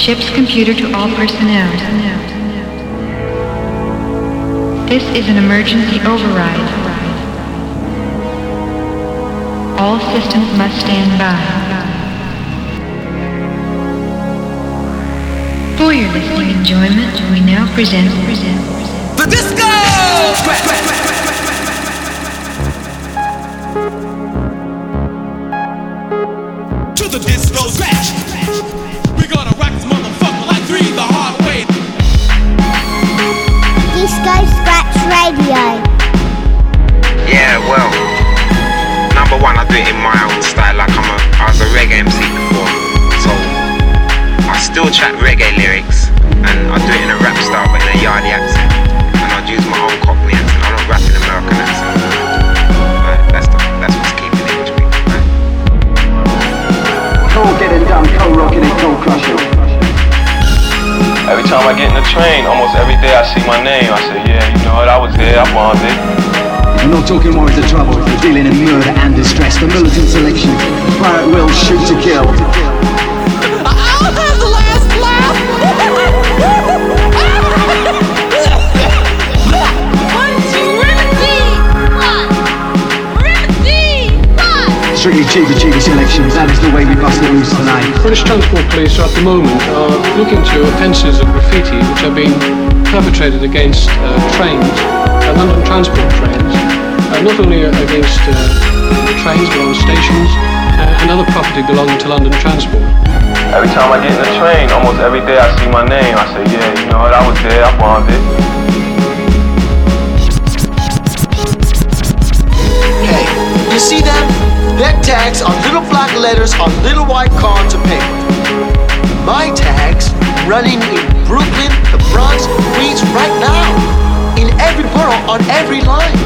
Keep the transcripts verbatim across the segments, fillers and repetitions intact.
Ship's computer to all personnel. This is an emergency override. All systems must stand by. For your listening enjoyment, we now present the disco! To the disco scratch. We're gonna rock this motherfucker like three the hard way. Disco Scratch Radio. Yeah, well, number one, I do it in my own style, like I'm a, I was a reggae M C before, so I still chat reggae lyrics, and I do it in a rap style, but in a yardie accent, and I'd use my own Cockney accent. I'm not rapping American accent. Right, that's the, that's what's keeping it between, right? Cold getting done, cold rocking and cold crushing. Every time I get in the train, almost every day I see my name. I say, yeah, you know what, I was there, I bombed it. I'm not talking warrants of trouble, we're dealing in murder and distress. The militant selection, pirate will shoot to kill. I'll have the last laugh! Strictly cheaper, cheaper selections, that is the way we bust the loose tonight. British Transport Police at the moment are looking to offences of graffiti which are being perpetrated against uh, trains, uh, London Transport trains, uh, not only against uh, trains but on stations uh, and other property belonging to London Transport. Every time I get in the train, almost every day I see my name. I say, yeah, you know what, I was there, I bombed it. Hey, you see them? Their tags are little black letters on little white cards of paper. My tags running in Brooklyn, the Bronx, Queens right now. In every borough, on every line.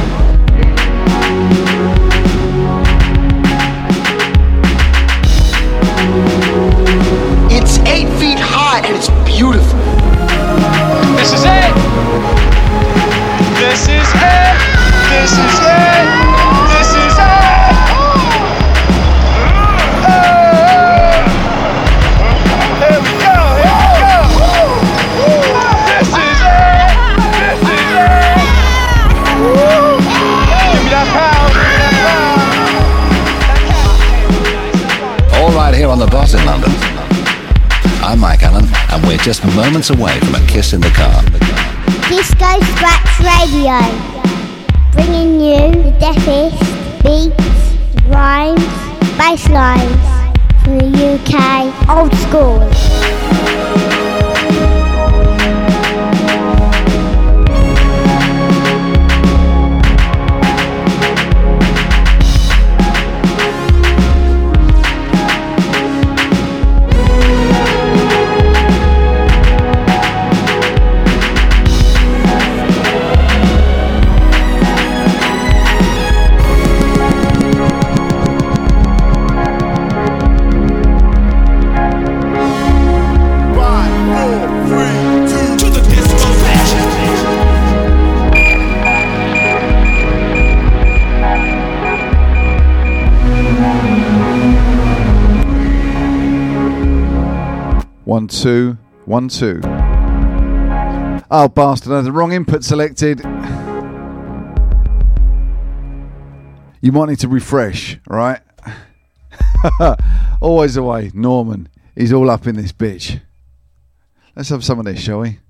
It's eight feet high and it's beautiful. This is it! This is it! This is it! This is it! Here on The Boss in London. I'm Mike Allen, and we're just moments away from a kiss in the car. Disco Scratch Radio, bringing you the deafest beats, rhymes, bass lines from the U K old school. One, two, one, two. Oh, bastard, I had the wrong input selected. You might need to refresh, right? Always away, Norman. He's all up in this bitch. Let's have some of this, shall we?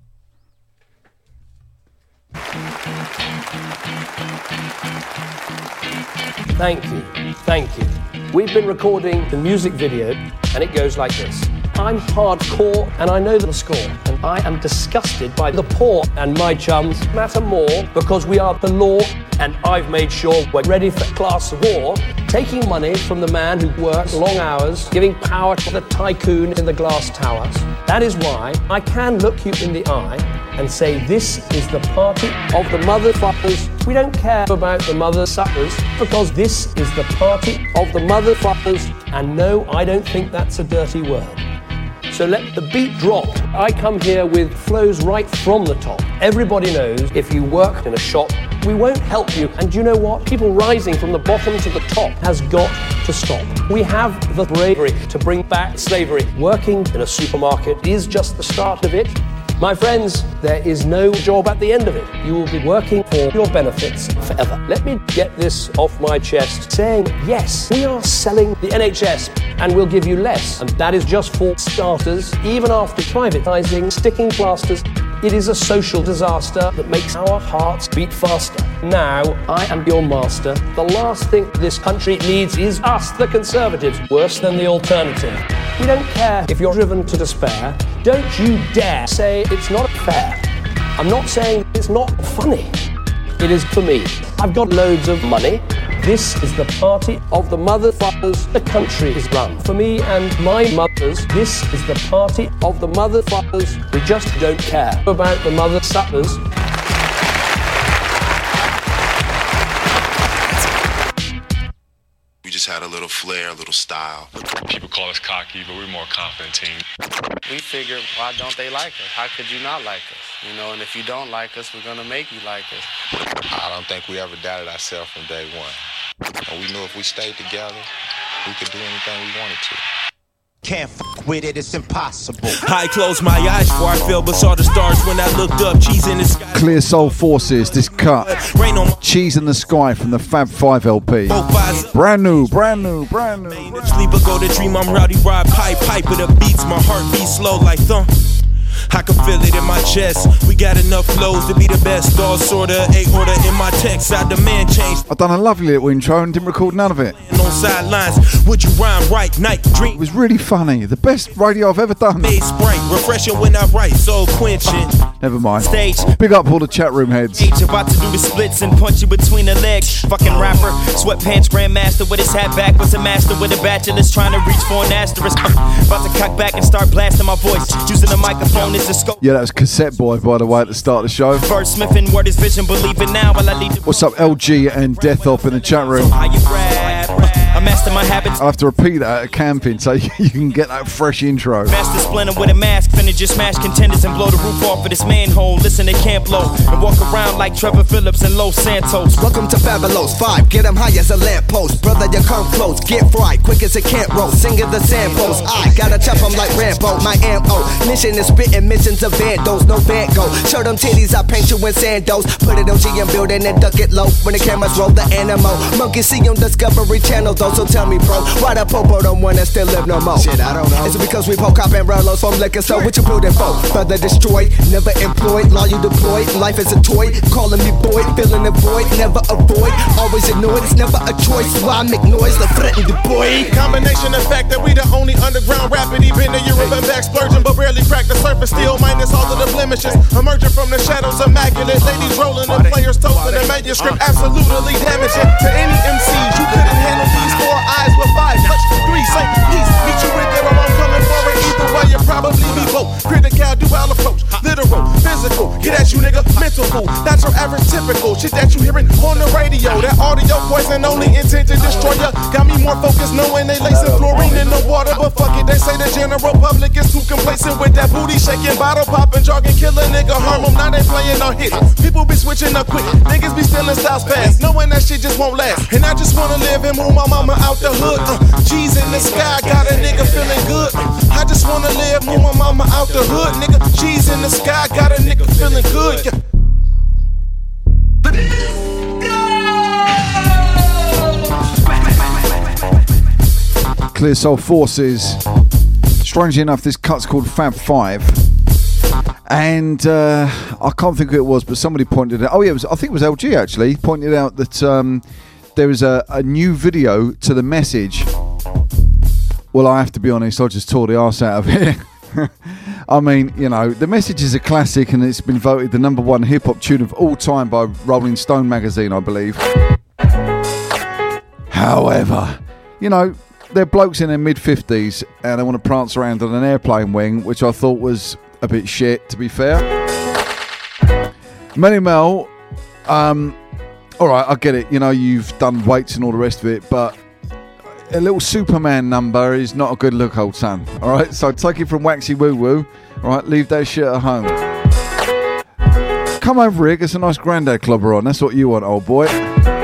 Thank you, thank you. We've been recording the music video and it goes like this. I'm hardcore and I know the score, and I am disgusted by the poor, and my chums matter more because we are the law, and I've made sure we're ready for class war, taking money from the man who works long hours, giving power to the tycoon in the glass towers. That is why I can look you in the eye and say this is the party of the motherfuckers. We don't care about the mother suckers because this is the party of the motherfuckers, and no, I don't think that's a dirty word. So So let the beat drop. I come here with flows right from the top. Everybody knows if you work in a shop, we won't help you. And you know what? People rising from the bottom to the top has got to stop. We have the bravery to bring back slavery. Working in a supermarket is just the start of it. My friends, there is no job at the end of it. You will be working for your benefits forever. Let me get this off my chest, saying, yes, we are selling the N H S and we'll give you less. And that is just for starters. Even after privatising, sticking plasters, it is a social disaster that makes our hearts beat faster. Now, I am your master. The last thing this country needs is us, the Conservatives, worse than the alternative. We don't care if you're driven to despair. Don't you dare say it's not fair. I'm not saying it's not funny. It is for me. I've got loads of money. This is the party of the motherfuckers the country is run. For me and my mothers, this is the party of the motherfuckers who just don't care about the mother suckers. We just had a little flair, a little style. People call us cocky, but we're more confident team. We figured, why don't they like us? How could you not like us? You know, and if you don't like us, we're gonna make you like us. I don't think we ever doubted ourselves from day one. And we knew if we stayed together, we could do anything we wanted to. Can't fuck with it, it's impossible. I closed my eyes before I fell, but saw the stars when I looked up. Cheese in the sky. Clear Soul Forces, this cut. Cheese in the Sky from the Fab Five L P. Brand new, brand new, brand new. Sleep or go to dream, I'm rowdy, ride pipe, pipe with the beats. My heart beats slow like thump. I can feel it in my chest. We got enough flows to be the best. All sorta, eight order in my text. I demand change. I've done a lovely little intro and didn't record none of it. On sidelines, would you rhyme right? Night dream. It was really funny. The best radio I've ever done. Made Sprite, refreshing when I write, so quenching. Never mind. Stage. Big up all the chat room heads. About to do the splits and punch you between the legs. Fucking rapper, sweatpants grandmaster with his hat back. Was a master with a bachelor's trying to reach for an asterisk. Uh, about to cock back and start blasting my voice. Using the microphone as a scope. Yeah, that was Cassette Boy, by the way, at the start of the show. First Smith and word is vision, believe it now while I lead the... What's up, L G and Death Op in the chat room? How you rap, I master my habits. I'll have to repeat that at camping so you can get that fresh intro. Master Splinter with a mask, finna just smash contenders and blow the roof off of this manhole. Listen to Camp Low and walk around like Trevor Phillips and Los Santos. Welcome to Fabulo's Five, get him high as a lamppost. Brother, you come close, get fried, quick as a camp roll. Singing the samples, I gotta chop him like Rambo. My M O, mission is spitting missions of vandals, no Van Gogh. Show them titties, I paint you in sandos. Put it on G M building and duck it low. When the cameras roll the animal, monkey see on Discovery Channel though. So tell me, bro, why the popo don't wanna still live no more? Shit, I don't know. Is it because we poke up and rollos from liquor store? What you building for? Brother destroyed, never employed, law you deployed. Life is a toy, calling me boy, filling the void, never avoid. Always ignored, it's never a choice. Why I make noise like threaten the boy? Combination of fact that we the only underground rapid. Even the Europe and back splurging, but barely crack the surface. Still minus all of the blemishes. Emerging from the shadows, immaculate. Ladies rolling and players toasting the manuscript. Absolutely damaging to any M Cs. You couldn't handle these four eyes with five. Touch three, say peace. Meet you with it or I'm coming for it. Either way, you probably be both. Critical, dual approach. Literal, physical. Get at you, nigga. Mental fool. That's your average typical shit that you hearing on the radio. That audio poison only intent to destroy ya. Got me more focused knowing they lacing fluorine in the water. But fuck it, they say the general public is too complacent with that booty shaking, bottle popping, jogging, killer nigga. Harm them, now they playing no hits. People be switching up quick. Niggas be stealing styles fast. Knowing that shit just won't last. And I just wanna live and move my mama out the hood. Uh, G's in the sky, got a nigga feeling good. Uh, I just wanna live, move my mama out the hood, nigga. G's in the sky, got a nigga feeling good. Yeah. Clear Soul Forces. Strangely enough, this cut's called Fab Five. And uh, I can't think who it was, but somebody pointed out. Oh, yeah, it was, I think it was L G actually. Pointed out that um, there is a, a new video to the message. Well, I have to be honest, I just tore the arse out of it. I mean, you know, the message is a classic and it's been voted the number one hip hop tune of all time by Rolling Stone magazine, I believe. However, you know, they're blokes in their mid fifties and they want to prance around on an airplane wing, which I thought was a bit shit, to be fair. Melly Mel, um, alright, I get it. You know, you've done weights and all the rest of it, but a little Superman number is not a good look, old son. All right, so take it from Waxy Woo Woo. All right, leave that shit at home. Come over here, get some nice granddad clobber on. That's what you want, old boy.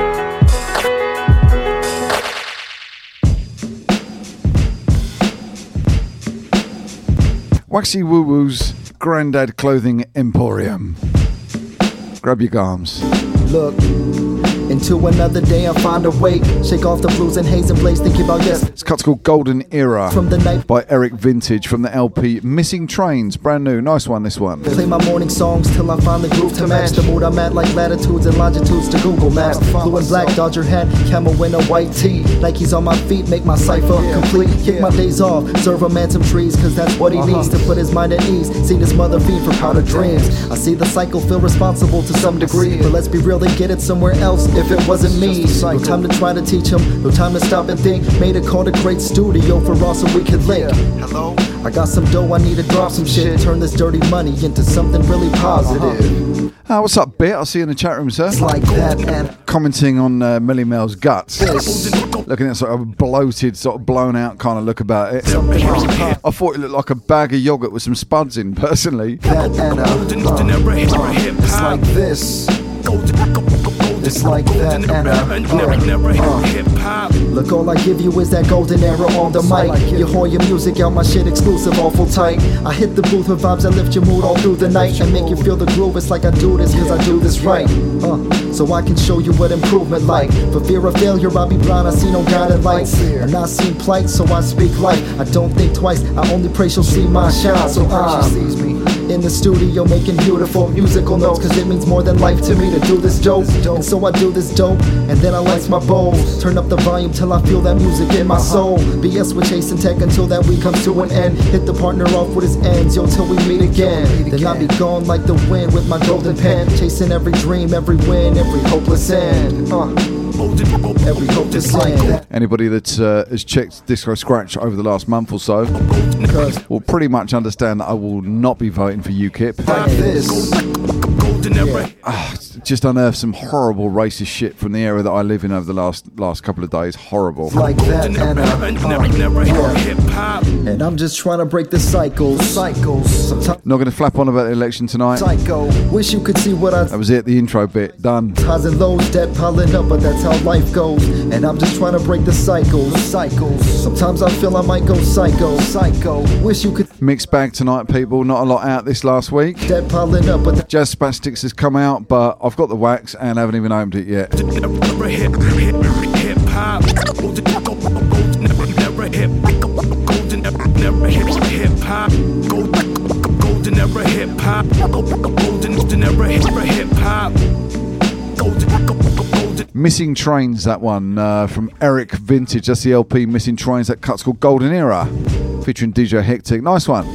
Waxy Woo Woo's Grandad Clothing Emporium. Grab your gums. Look, into another day I find a way. Shake off the blues and haze and blaze, thinking about yes. This cut's called Golden Era From the night by Eric Vintage from the L P Missing Trains. Brand new, nice one this one. Play my morning songs till I find the groove to match the mood I'm at, like latitudes and longitudes to Google Maps. Blue and black, Dodger hat, camel in a white tee. Nikes on my feet, make my cipher complete. Kick my days off, serve a man some trees, cause that's what he needs to put his mind at ease. Seen his mother fiend for powder dreams. I see the cycle, feel responsible to some degree, but let's be real, they get it somewhere else if it wasn't me. No time to try to teach him, no time to stop and think. Made a call to great studio for us so we could link. Hello? I got some dough, I need to drop some shit. Turn this dirty money into something really positive. Ah, what's up, Bit? I'll see you in the chat room, sir. It's like that, and commenting on uh, Millie Mel's guts. Looking at sort of a bloated, sort of blown out kind of look about it. I thought it looked like a bag of yogurt with some spuds in, personally. That and uh, uh, it's like this. It's like that and uh, uh, uh. Look, all I give you is that golden era on the mic. You whore your music out, my shit exclusive, awful tight. I hit the booth with vibes that lift your mood all through the night and make you feel the groove. It's like I do this cause I do this right, uh, so I can show you what improvement like. For fear of failure, I'll be blind, I see no guided lights. And I see plight, so I speak light. I don't think twice, I only pray she'll see my shine. So I'm in the studio making beautiful musical notes, cause it means more than life to me to do this dope. And so I do this dope, and then I light my bowl. Turn up the volume till I feel that music in my soul. B S with Chase and Tech until that week comes to an end. Hit the partner off with his ends, yo, till we meet again. Then I'll be gone like the wind with my golden pen, chasing every dream, every win, every hopeless end. Uh. Every hope to end. Anybody that uh, has checked Disco Scratch over the last month or so will pretty much understand that I will not be voting for UKIP. Like this. Yeah. Ah, just unearthed some horrible racist shit from the area that I live in over the last last couple of days. Horrible. Like that and, uh, uh, yeah. And I'm just trying to break the cycles. Cycles. Not going to flap on about the election tonight. Psycho. Wish you could see what I. That was it. The intro bit done. Highs and lows, debt piling up, but that's how life goes. And I'm just trying to break the cycles. Cycles. Sometimes I feel I might go psycho. Psycho. Wish you could. Mixed bag tonight, people. Not a lot out this last week. Debt piling up, but Jazz Spastics has come out, but I've got the wax and haven't even opened it yet. Missing Trains, that one uh, from Eric Vintage. That's the L P Missing Trains. That cut's called Golden Era, featuring D J Hectic. Nice one.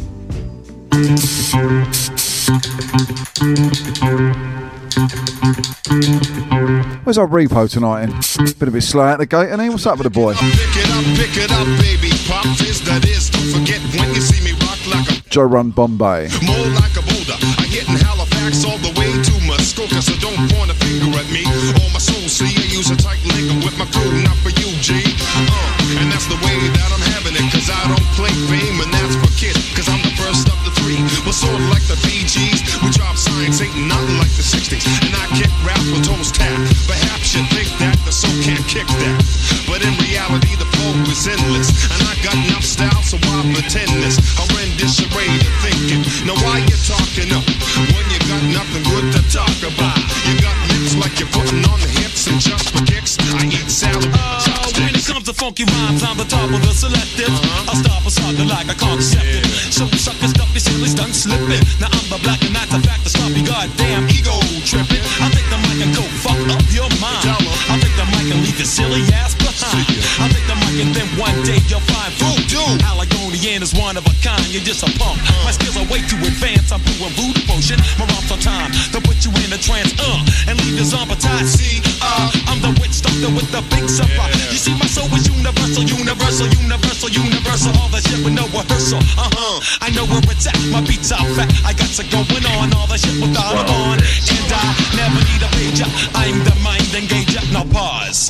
Where's our repo tonight? In? Been a bit slow out the gate, and he what's up with the boy? Pick it up, pick it up, baby. Pop fizz, that is. Don't forget when you see me rock like a Joe Run Bombay. more like a boulder. I get in Halifax all the way to Muskoka, so don't point a finger at me. All my soul see, I use a tight liquor with my crew, not for you, G. Uh, and that's the way that I'm having it, cause I don't play fame, and that's for kids, cause I'm the first of the three. We're sort of like the Bee Gees. We drop science, ain't nothing like the sixties. And I kick rap with toes tap. Perhaps you think that the soul can't kick that, but in reality the flow is endless. And I got enough style, so I pretend this horrendous array of thinking. Now why you talking up when you got nothing good to talk about? You got lips like you're putting on the hips, and just for kicks, I eat salad. Uh, when it comes to funky rhymes, I'm the top of the selective. Uh-huh. I'll stop a sucker like a contraceptive. Yeah. So suckers stuff your sillies done slipping. Now I'm the black and that's a fact to stop your goddamn ego tripping. I'll take the mic and go fuck up your mind. I'll take the mic and leave your silly ass behind. I'll take the mic and then one day you'll find voodoo. Allegorian is one of a kind, you're just a punk. My skills are way too advanced, I'm doing voodoo potion. My rhymes on time, to put you in a trance, uh, and leave your zombie-tied. See, uh, I'm the witch doctor with the big supply. You see my soul is universal, universal, universal, universal. All that shit with no rehearsal, uh-huh. I know where it's at, my beats are fat. I got it going on, all that shit without a on. And I never need a pager, I'm the mind engager. Now pause, man.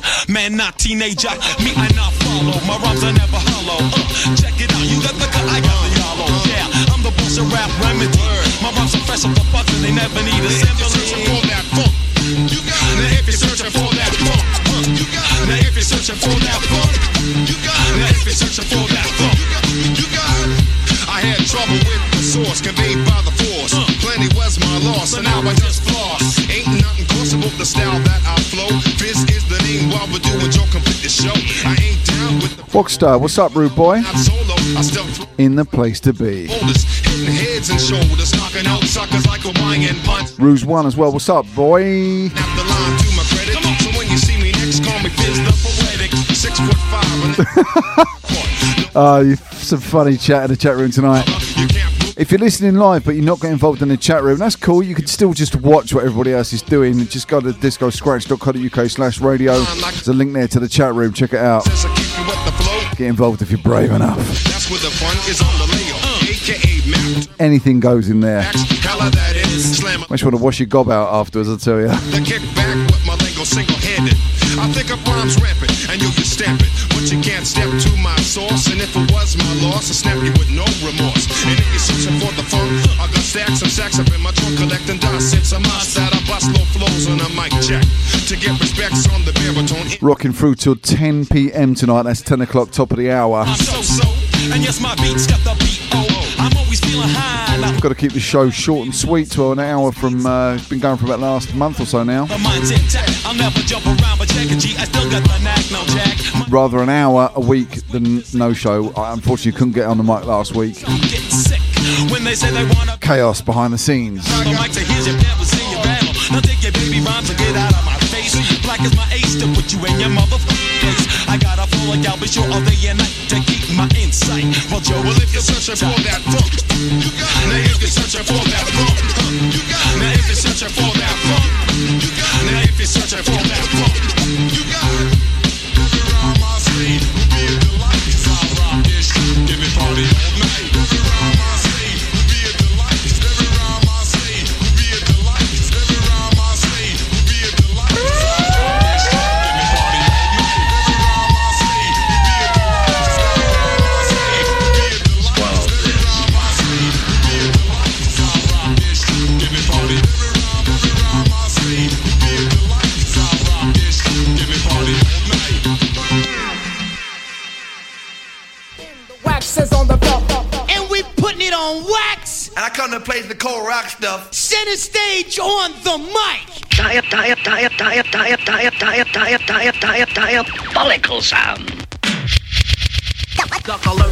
man, not teenager. Me, I not follow. My rhymes are never hollow. Uh, check it out, you got the cut, I got the yellow. Yeah, I'm the boss of rap remedy. My rhymes are fresh off the box and they never need a simile. For that funk, you got it. Now if you're searching for that funk, uh, you got it. Now if you're searching for that funk, you got it. Now if you're searching for that funk, you got it. I had trouble with the source conveyed by the force. Uh, Plenty was my loss, and now I just floss. Ain't nothing close about the style that I flow. Fizz is the name while we're doing Joe complete the show. I ain't down with the Rockstar, what's up, rude boy? In the place to be. hitting heads and shoulders, knocking out suckers like a Hawaiian punch. Ruse one as well. What's up, boy? Snap the line to my credit. So when you see me next, call me Fizz the Poetic. Six foot five. Oh, you've some funny chat in the chat room tonight. If you're listening live but you're not getting involved in the chat room, that's cool. You can still just watch what everybody else is doing. Just go to disco scratch dot co dot uk slash radio. There's a link there to the chat room. Check it out. Get involved if you're brave enough. That's where the fun is on the layer. A K A map. Anything goes in there. Hella that is. Slam Makes you want to wash your gob out afterwards, I'll tell you. the kick back with my lingo single-handed. I think of rhymes rampant, and you can stamp it. But you can't step to my source. And if it was my loss, I snap you with no remorse. And if you're searching for the funk, I got stacks and sacks up in my trunk collecting dust. It's a must that I bust low flows on a mic check. To get respects on the baritone. Rocking through till ten p.m. tonight. That's ten o'clock, top of the hour. I'm so so, and yes, my beats got the beat. Oh, I'm always feeling high. Now I've got to keep the show short and sweet to an hour from, uh, it's been going for about the last month or so now. the mind's intact. I'll never jump around, but check a G. I still got the knack, no jack. Rather an hour a week than no show. I unfortunately couldn't get on the mic last week. I'm getting sick when they say they wanna. Chaos behind the scenes. The mic say here's your never seen your battle. Now take your baby rhymes and get out of my face. Black as my ace to put you in your motherfucking place. I got a full of y'all, be sure all day and night to keep my insight. Well, Joe, well if you're searching for that funk, you got it. Now if you're searching for that funk, you got it. Now if you're searching for that funk, you got it. Now if you're searching for that funk, you got it. Every round my sleeve will be a delight. 'Cause I rock this shit, give me party all night. Every round my sleeve will be a delight. Every round my sleeve will be a delight. Every round my sleeve will be a delight. 'Cause I rock this shit, give me party all night. Every round my sleeve will be a delight. Every round my sleeve will be a delight. Every round my sleeve will be a delight. 'Cause I rock this shit, give me party. Every round, every round my sleeve will be a delight. 'Cause I rock this shit, give me party all night. Wax is on the floor, and we putting it on wax. And I come to play the cold rock stuff. Center stage on the mic. Diap, diap, diap, diap, diap, diap, diap, diap, diap, diap, diabolical sound. Duck alert.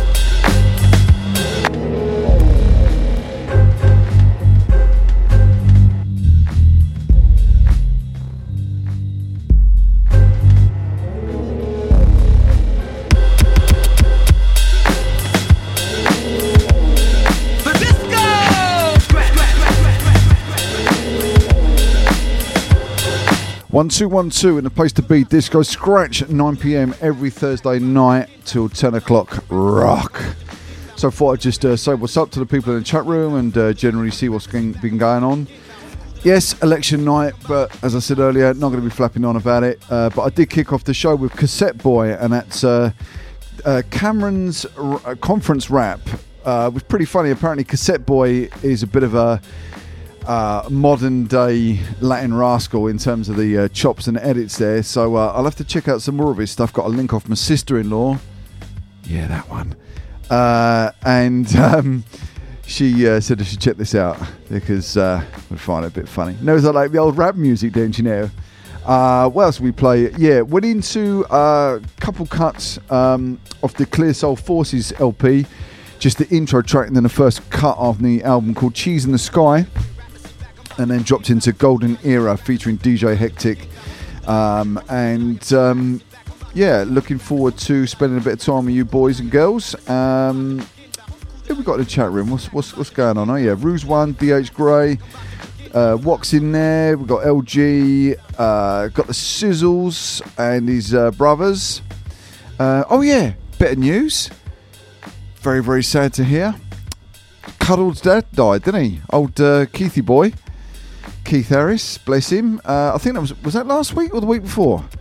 One two one two in the place to be. Disco Scratch at nine p.m. every Thursday night till ten o'clock. Rock. So I thought I'd just uh, say what's up to the people in the chat room and uh, generally see what's been going on. Yes, election night, but as I said earlier, not going to be flapping on about it. Uh, but I did kick off the show with Cassette Boy, and that's uh, uh, Cameron's r- conference rap. Uh, it was pretty funny. Apparently, Cassette Boy is a bit of a Uh, modern day Latin rascal in terms of the uh, chops and edits there, so uh, I'll have to check out some more of his stuff. Got a link off my sister-in-law, yeah, that one, uh, and um, she uh, said I should check this out because uh, I find it a bit funny. Knows I like the old rap music, don't you know? Uh, what else we play? Yeah, went into a couple cuts um, of the Clear Soul Forces L P, just the intro track and then the first cut of the album called Cheese in the Sky. And then dropped into Golden Era featuring D J Hectic. Um, and um, yeah, looking forward to spending a bit of time with you boys and girls. Um, who we got in the chat room? What's what's, what's going on? Oh yeah, Ruse one, D H Gray, uh, Wox in there. We've got L G, uh, got the Sizzles and his uh, brothers. Uh, oh yeah, bit of news. Very, very sad to hear. Cuddled's dad died, didn't he? Old uh, Keithy boy. Keith Harris, bless him. Uh, I think that was was that last week or the week before?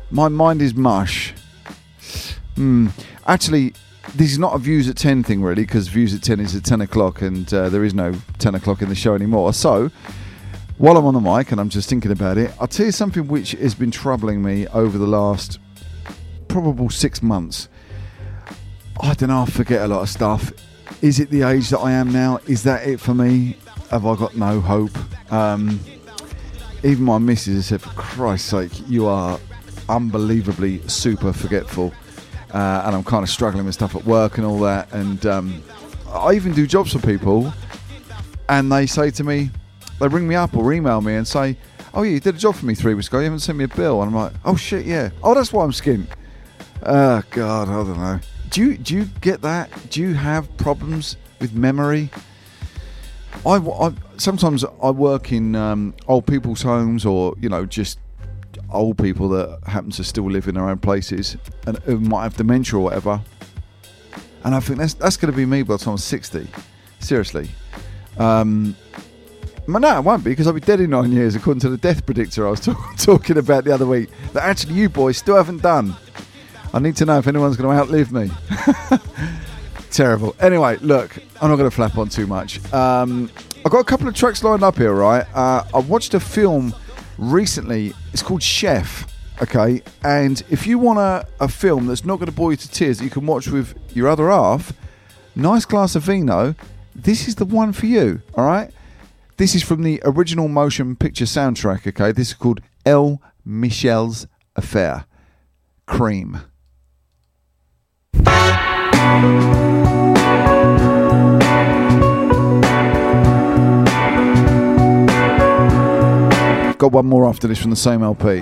My mind is mush. Hmm. Actually, this is not a Views at ten thing, really, because Views at ten is at ten o'clock, and uh, there is no ten o'clock in the show anymore. So, while I'm on the mic and I'm just thinking about it, I'll tell you something which has been troubling me over the last probable six months. I don't know, I forget a lot of stuff. Is it the age that I am now? Is that it for me? Have I got no hope? Um, even my missus has said, for Christ's sake, you are unbelievably super forgetful. Uh, and I'm kind of struggling with stuff at work and all that. And um, I even do jobs for people, and they say to me, they ring me up or email me and say, oh yeah, you did a job for me three weeks ago, you haven't sent me a bill. And I'm like, oh shit, yeah. Oh, that's why I'm skint. Oh God, I don't know. Do you, do you get that? Do you have problems with memory? I, I sometimes I work in um, old people's homes, or, you know, just old people that happen to still live in their own places and who might have dementia or whatever, and I think that's that's going to be me by the time I'm sixty. Seriously. Um, but no, it won't be, because I'll be dead in nine years according to the death predictor I was talk- talking about the other week, that actually you boys still haven't done. I need to know if anyone's going to outlive me. Terrible. Anyway, look, I'm not going to flap on too much. um, I've got a couple of tracks lined up here, right? uh, I watched a film recently. It's called Chef, okay? And if you want a, a film that's not going to bore you to tears that you can watch with your other half, nice glass of vino, this is the one for you, all right? This is from the original motion picture soundtrack, okay? This is called El Michel's Affair. Cream. Got one more after this from the same L P.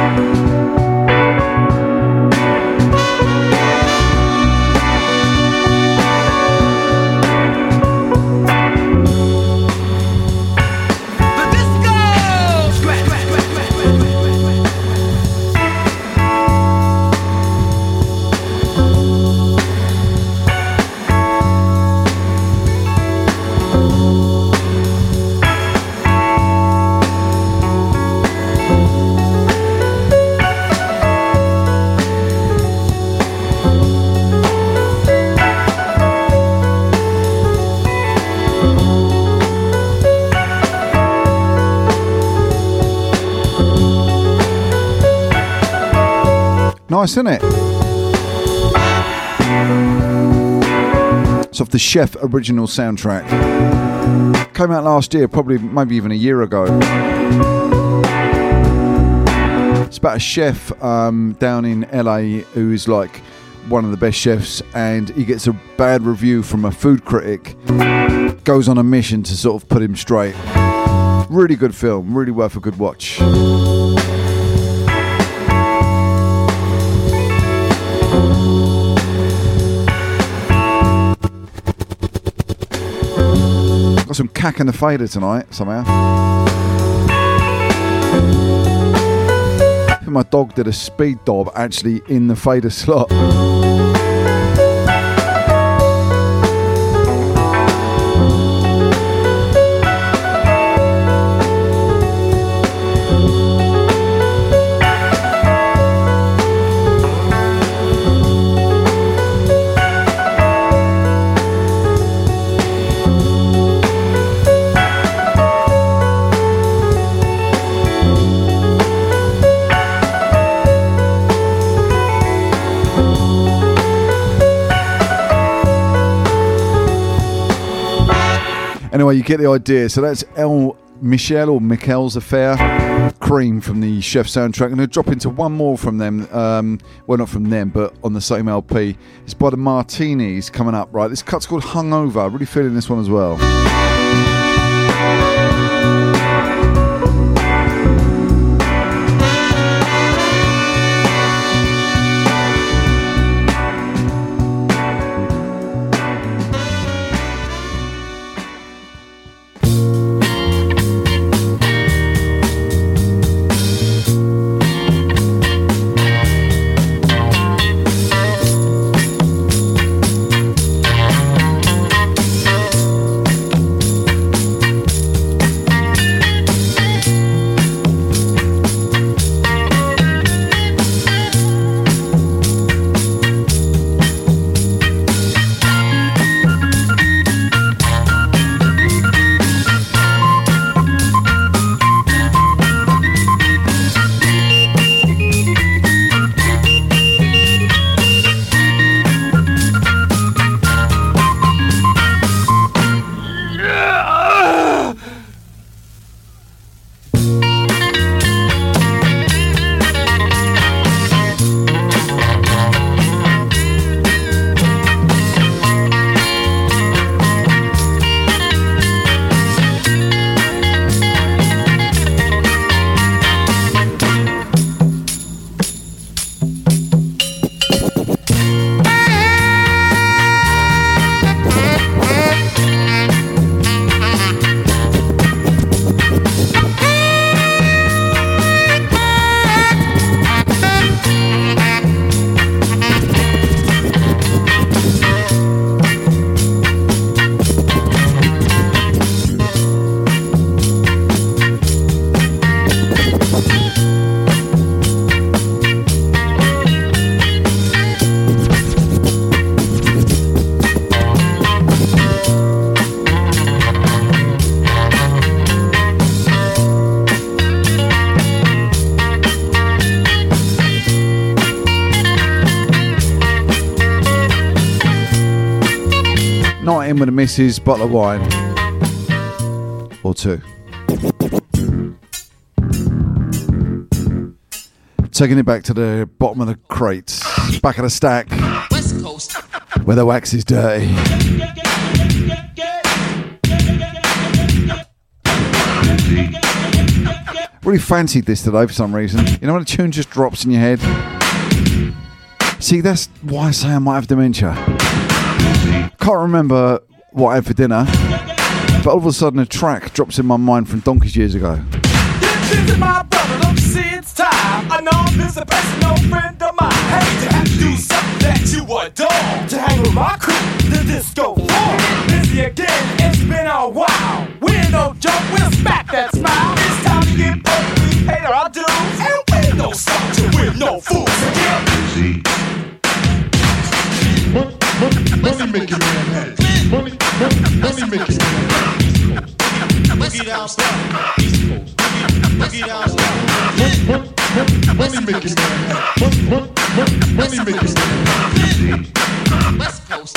Nice, isn't it? It's off the Chef original soundtrack. Came out last year, probably maybe even a year ago. It's about a chef um, down in L A who is like one of the best chefs, and he gets a bad review from a food critic. Goes on a mission to sort of put him straight. Really good film, really worth a good watch. Got some cack in the fader tonight, somehow. I think my dog did a speed dob actually in the fader slot. Anyway, you get the idea. So that's El Michel or Michel's Affair, Cream from the Chef soundtrack. I'm going to drop into one more from them. Um, well, not from them, but on the same L P. It's by the Martinis coming up, right? This cut's called Hungover. Really feeling this one as well. night in with the missus, bottle of wine. Or two. Taking it back to the bottom of the crates, back of the stack, West Coast, where the wax is dirty. Really fancied this today for some reason. You know when a tune just drops in your head? See, that's why I say I might have dementia. Can't remember what I had for dinner, but all of a sudden a track drops in my mind from donkeys years ago. This is my brother, don't you see it's time? I know this is a personal friend of mine. Hey, to have to do something that you adore. To hang with my crew, the disco floor. Busy again, it's been a while. We're no joke, we'll smack that smile. It's time to get paid, we paid our dues. And we no stop till we're no fools again. Money making man, money, money, money making man. Boogie down south, East Coast. Boogie down south, money making man. Money making man. West Coast,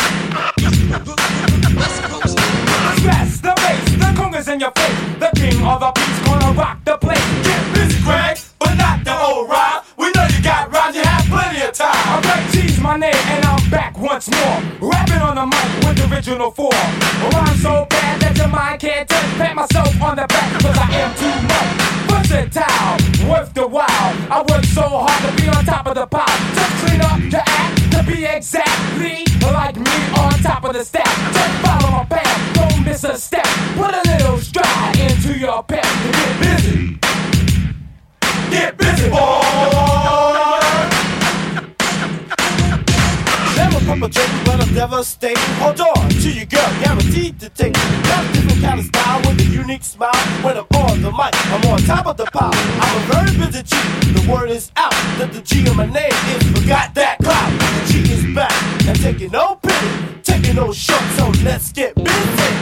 West Coast. Smash the bass, the congas in your face. The king of the beats gonna rock the place. Get busy, Greg, but not the old rhyme. We know you got rhymes, you have plenty of time. I'm Greg G's my name, and I'm back once more. Rapping on the mic with the original form. Rhyme so bad that your mind can't touch. Pat myself on the back, cause I am too much. Versatile, worth the while. I work so hard to be on top of the pile. Just clean up your act, to be exactly like me on top of the stack. Just follow my path, don't miss a step. Put a little stride into your pep. Get busy, get busy, boy. Never perpetrating, but I'm devastating. Hold on to your girl, guaranteed to take it. Got a different kind of style with a unique smile. When I'm on the mic, I'm on top of the pile. I'm a very busy G, the word is out that the G of my name is forgot that clout. The G is back and taking no pity, taking no short, so let's get busy.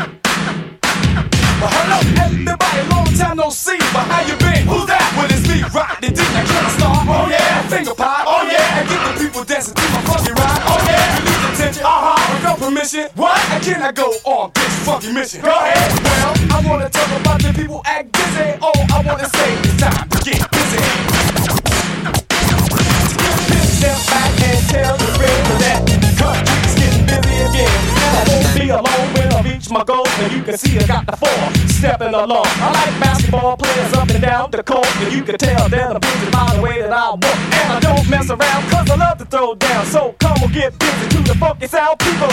Well, hello everybody, long time no see, but how you been? Who's that? Well, it's me, Rock the D, I can't start, oh yeah, finger pop, oh yeah, and get the people dancing to my funky rhyme, oh yeah, you need attention, uh-huh, with no permission, what? And can I go on this funky mission? Go ahead, well, I wanna talk about the people act busy, oh, I wanna say it's time to get busy. Step back and tell the rest of that country's getting busy again. I won't be alone when I reach my goal, and you can see I got the four stepping along. I like basketball players up and down the court, and you can tell they're the busy by the way that I walk. And I don't mess around, cause I love to throw down. So come and get busy to the funky sound people.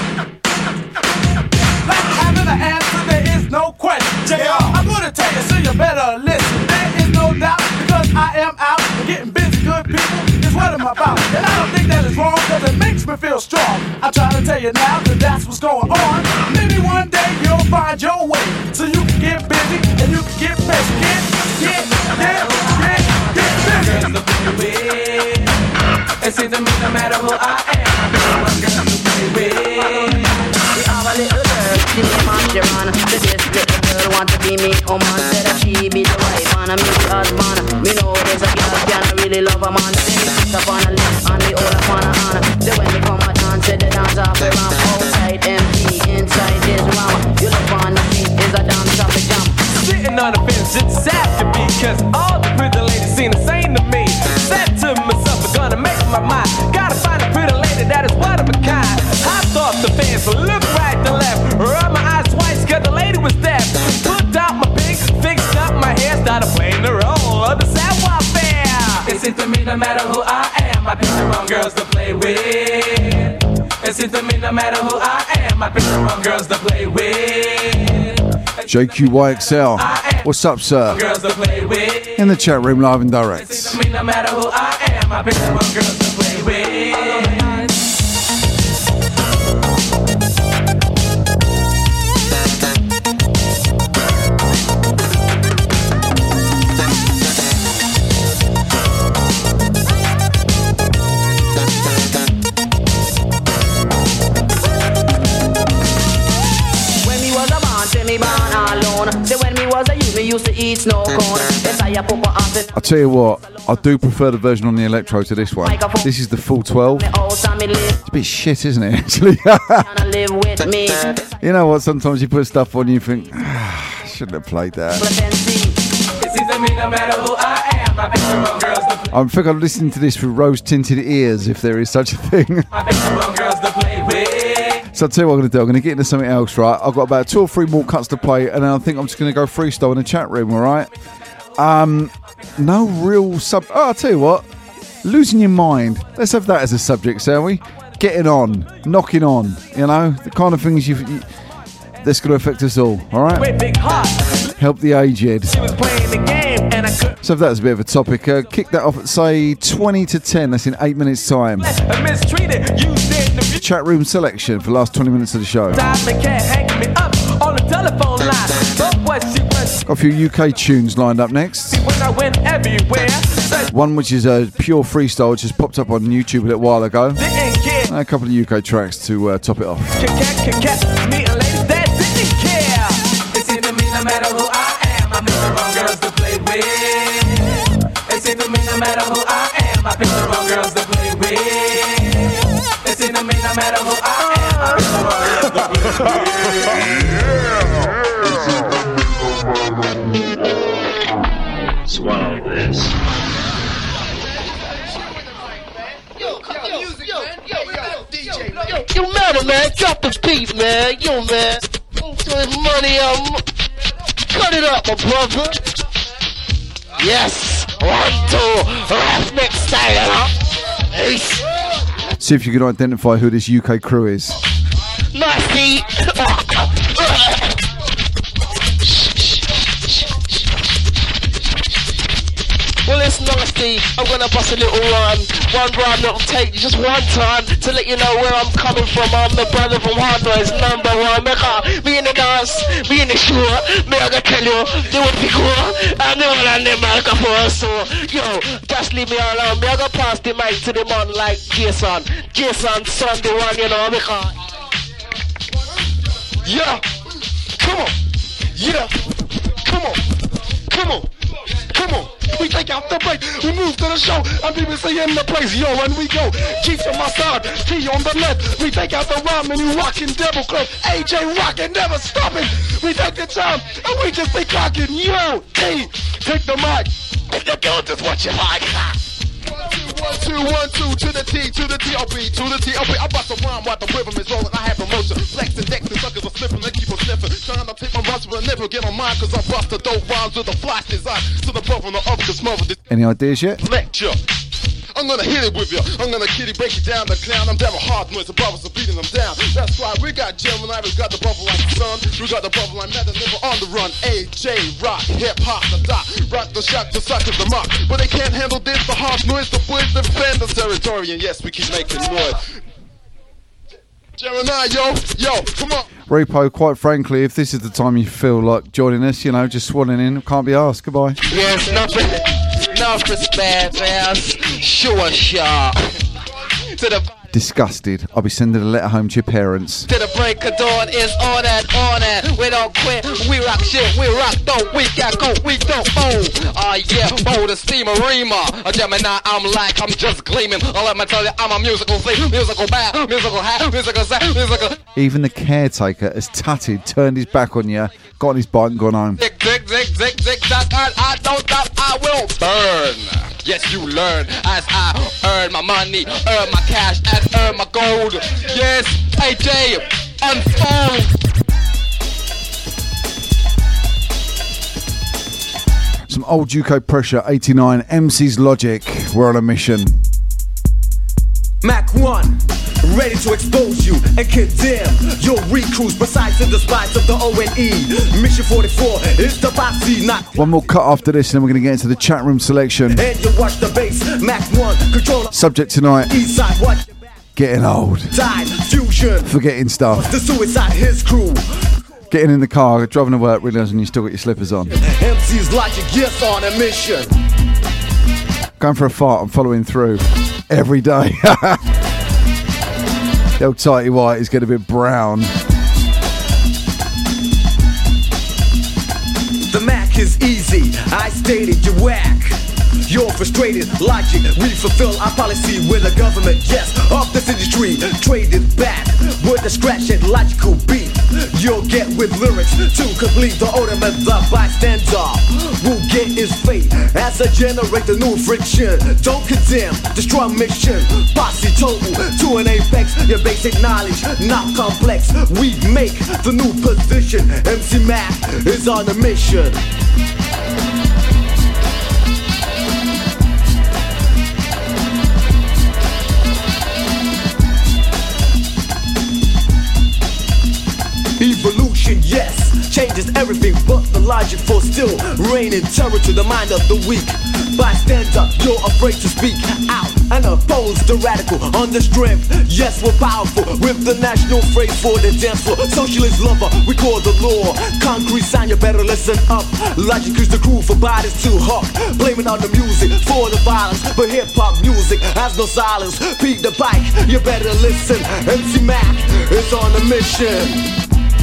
Like having an answer, there is no question. J R, I'm gonna tell you, so you better listen. There is no doubt, because I am out and getting busy, good people, is what I'm about. And I don't think that is wrong, cause it makes me feel strong. I'm trying to tell you now that that's what's going on. Maybe one day you'll find your way, so you can get busy and you can get busy. Get, get, get, get, get busy. Girls to play with. It seems to me no matter who I am, I'm girls to play with. We have a little girl, she name on Sharon. The best little girl want to be me, oh man. Said that she be the wife and I me the husband. Me know there's a girl can really love a man. Then me sit up on a list and me hold up on a hand. Then when me come a dance, say the dance off the ramp. Outside empty, inside is ram. You look on the beat, is a dance off the jump. Sitting on the fence, it's sad to be, cause all the pretty ladies seem the same to me. Said to myself, I'm gonna make my mind. Gotta find a pretty lady that is one of a kind. I thought the fans would look right to left, rub my eyes twice, cause the lady was deaf. Put out my pink, fixed up my hair, started playing the role of the savoir faire. It seems to me no matter who I am, I pick the wrong girls to play with. It seems to me no matter who I am, I pick the wrong girls to play with. J Q Y X L, what's up, sir? In the chat room, live and direct. No matter who I am, I pick the wrong girls to play with. When me was a man, say me born alone. Say when me was a youth, me used to eat snow cone. Yes, I'll tell you what, I do prefer the version on the electro to this one. This is the full twelve. It's a bit shit, isn't it, actually? You know what, sometimes you put stuff on and you think, ah, I shouldn't have played that. I think I'm listening to this with rose-tinted ears, if there is such a thing. So I'll tell you what I'm going to do. I'm going to get into something else, right? I've got about two or three more cuts to play, and then I think I'm just going to go freestyle in the chat room, all right? Um, no real sub... Oh, I'll tell you what. Losing your mind. Let's have that as a subject, shall we? Getting on. Knocking on. You know? The kind of things you've... You, that's going to affect us all, all right? Help the aged. So if that's a bit of a topic, uh, kick that off at, say, twenty to ten. That's in eight minutes' time. Chat room selection for the last twenty minutes of the show. Got a few U K tunes lined up next. One which is a pure freestyle, which just popped up on YouTube a little while ago. And a couple of U K tracks to uh, top it off. No matter who I am, I pick the wrong girls to play with. It seems to me no matter who I am, I pick the wrong girls to play with. It seems to me no matter who I am, I pick the wrong girls to play with. Swallow this. Yo, yo, music, man. Yo, yo, D J, yo, yo, matter, man. Drop the beat, man. Yo, man. Put money on. Cut it up, my brother. Yes. One, two. Rap next style, huh? Ace. See if you can identify who this U K crew is. Nice beat. Well, it's nasty. I'm gonna bust a little rhyme. One rhyme that'll take just one time to let you know where I'm coming from. I'm the brother from Hard Noise, number one. Me in the dance, me in the show. Me I gotta tell you, they would be cool. I know all of them microphone. So, yo, just leave me alone. Me I gotta pass the mic to the man like Jason. Jason, son, the one, you know, because. Yeah, come on. Yeah, come on. Come on. Come on. We take out the break, we move to the show. I'm B B C in the place, yo, and we go. G on my side, T on the left. We take out the rhyme and you rockin' double club. A J rockin', never stopping. We take the time and we just be clocking. Yo, T, take the mic. If the girl just what you like. One, two, one, two, to the T, to the T, I'll be, to the T, I'll be. I bust a rhyme while the rhythm is rolling. I have promotion. Flex and dex and suckers are slipping, they keep on sniffing. Trying to take my rhymes, but never get on mine, cause I bust the dope rhymes with a flash design. To the brother and the other, cause mother this Any ideas yet? lecture. I'm gonna hit it with you. I'm gonna kitty break it down the clown. I'm down with hard noise, the brothers are beating them down. That's right, we got Gemini, we got the brother like Sun. We got the brother like Mad and Never on the run. A J Rock, hip hop, the dot. Rock the shot, the suckers, the mock. But they can't handle this, the harsh noise, the boys defend the territory. And yes, we keep making noise. Gemini, yo, yo, come on. Repo, quite frankly, if this is the time you feel like joining us, you know, just swanning in, can't be asked. Goodbye. Yes, nothing. Enough respect, man. Sure shot. To the Disgusted. I'll be sending a letter home to your parents. to the break of dawn is on and on and we don't quit. We rock shit. We rock though. We got go. We don't oh. Ah uh, yeah. Oh the steamer Rima. A Gemini. I'm like I'm just gleaming. I'll let me tell you I'm a musical thief. Musical bad. Musical hat. Musical set. Musical. Even the caretaker has tutted, turned his back on you, got on his bike and gone home. Zig zig zig zig zig zig. I don't stop. I will burn. Yes, you learn as I earn my money, earn my cash, and earn my gold. Yes, A J, unfold. Some old U K pressure, eighty-nine, M C's Logic. We're on a mission. Mac one, ready to expose you and condemn your recruits besides in the spites of the O N E. Mission forty-four is the bossy not. One more cut after this, and then we're going to get into the chat room selection. And you watch the bass, Mac one, control. Subject tonight, East side, watch getting old. Time, fusion. Forgetting stuff. The suicide, his crew. Getting in the car, driving to work, realising you still got your slippers on. M C's Logic, yes, on a mission. Going for a fart, I'm following through every day. The old tighty white is getting a bit brown. The Mac logic is easy. I stated you whack. You're frustrated, logic, we fulfill our policy with the government, yes, of this industry. Traded back with a scratch and logical beat. You'll get with lyrics to complete the ultimate, the bystander will get his fate as a generator, new friction. Don't condemn, destroy mission, posse total to an apex. Your basic knowledge, not complex. We make the new position. M C Mac is on a mission. Evolution, yes, changes everything but the logic for still reigning terror to the mind of the weak. Bystander, you're afraid to speak out and oppose the radical on the strength. Yes, we're powerful with the national phrase for the dance floor. Socialist lover, we call the law. Concrete sign, you better listen up. Logic is the crew for bodies to hawk. Blaming on the music for the violence, but hip-hop music has no silence. Pete the Bike, you better listen. M C Mac is on a mission.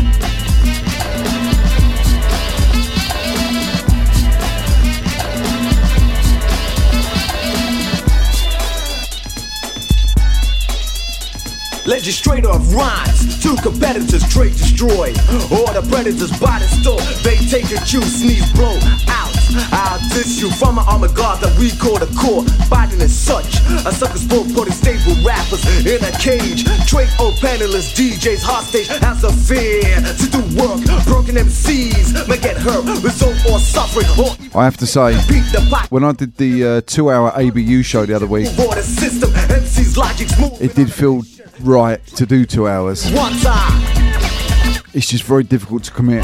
Legislator of rhymes, two competitors trade destroy. Or the predators body store, they take a chew, sneeze, blow out. I'll diss you from an armored guard that we call the core. Fighting as such, a sucker sport putting stable rappers in a cage. Trade or panelists, D Js hostage as a fear to do work. Broken M Cs may get hurt, result or suffering. Or I have to say, when I did the uh, two-hour A B U show the other week, system, M Cs logic's move. It did feel right to do two hours. One time. It's just very difficult to commit.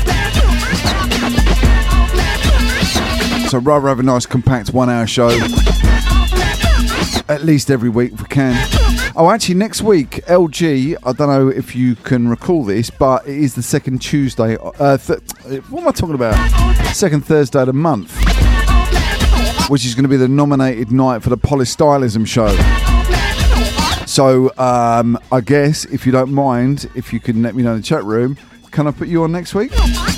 So I'd rather have a nice compact one-hour show at least every week if we can. Oh, actually, next week, L G, I don't know if you can recall this, but it is the second Tuesday, uh, th- what am I talking about? Second Thursday of the month, which is going to be the nominated night for the Polystylism show. So, um, I guess, if you don't mind, if you can let me know in the chat room, can I put you on next week?